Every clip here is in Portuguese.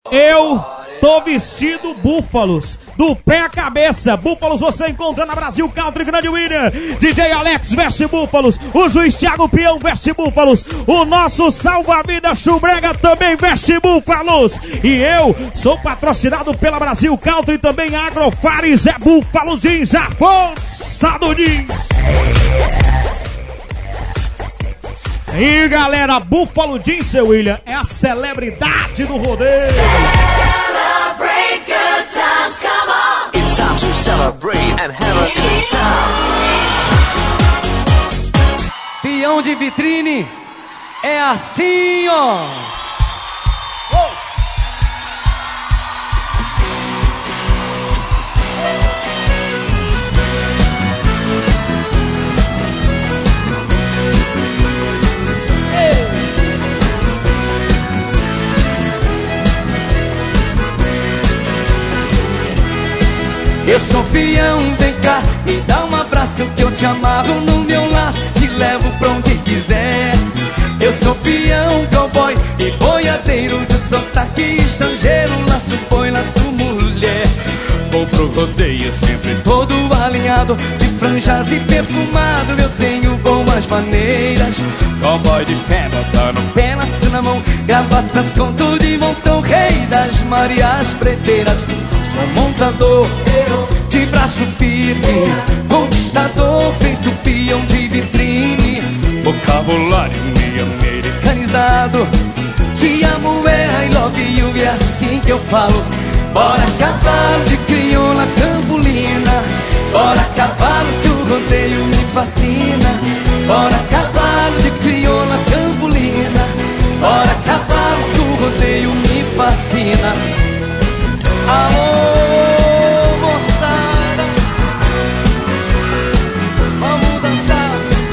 Eu tô vestido Búfalos, do pé à cabeça. Búfalos você encontra na Brasil Country Grande William. DJ Alex veste Búfalos. O juiz Thiago Peão veste Búfalos. O nosso salva-vidas Chubrega também veste Búfalos. E eu sou patrocinado pela Brasil Country, também Agrofares é Búfalos Jeans, a força do jeans. E galera, Buffalo Jeans, seu William, é a celebridade do rodeio. Celebrate good times, come on. It's time to celebrate and have a good time. Peão de vitrine é assim, ó. Eu sou peão, vem cá, me dá um abraço que eu te amarro no meu laço, te levo pra onde quiser. Eu sou peão, cowboy e boiadeiro do sotaque estrangeiro, laço boi, laço mulher. Vou pro rodeio sempre todo alinhado, de franjas e perfumado, eu tenho boas maneiras. Cowboy de fé, botando pé, laço na mão, gravatas com tudo e montão, rei das Marias Preteiras. Sou montador, de braço firme, conquistador, feito peão de vitrine. Vocabulário meio americanizado, te amo, é I love you, é assim que eu falo. Bora cavalo de crioula campolina, bora cavalo que o rodeio me fascina. Bora cavalo de crioula campolina, bora cavalo que o rodeio me fascina. Alô, moçada, vamos dançar.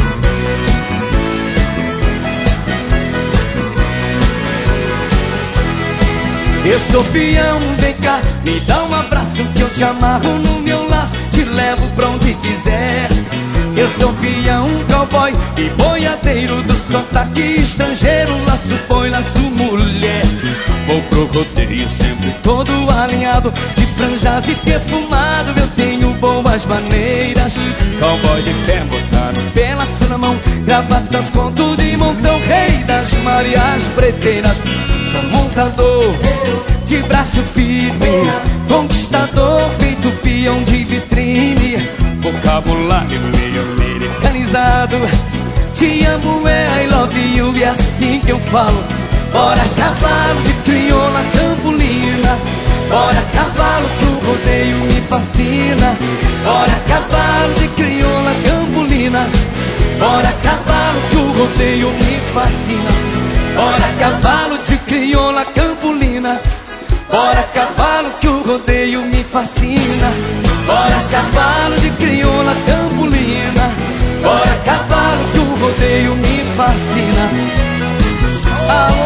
Eu sou peão, vem cá, me dá um abraço que eu te amarro no meu laço, te levo pra onde quiser. Eu sou peão, cowboy e boiadeiro do sotaque estrangeiro, laço boi, laço mulher. Vou pro rodeio sempre todo alinhado, de franjas e perfumado, eu tenho boas maneiras. Cowboy de fé, botado pé, laço na mão, gravatas com tudo e montão, rei das Marias Preteiras. Sou montador, de braço firme, conquistador, feito peão de vitrine. Vocabulário meio americanizado, te amo, é I love you, é assim que eu falo. Bora cavalo de crioula campolina, bora cavalo que o rodeio me fascina. Bora cavalo de crioula campolina, bora cavalo que o rodeio me fascina. Bora cavalo de crioula campolina, bora cavalo que o rodeio me fascina. Bora cavalo de crioula campolina, bora cavalo que o rodeio me fascina.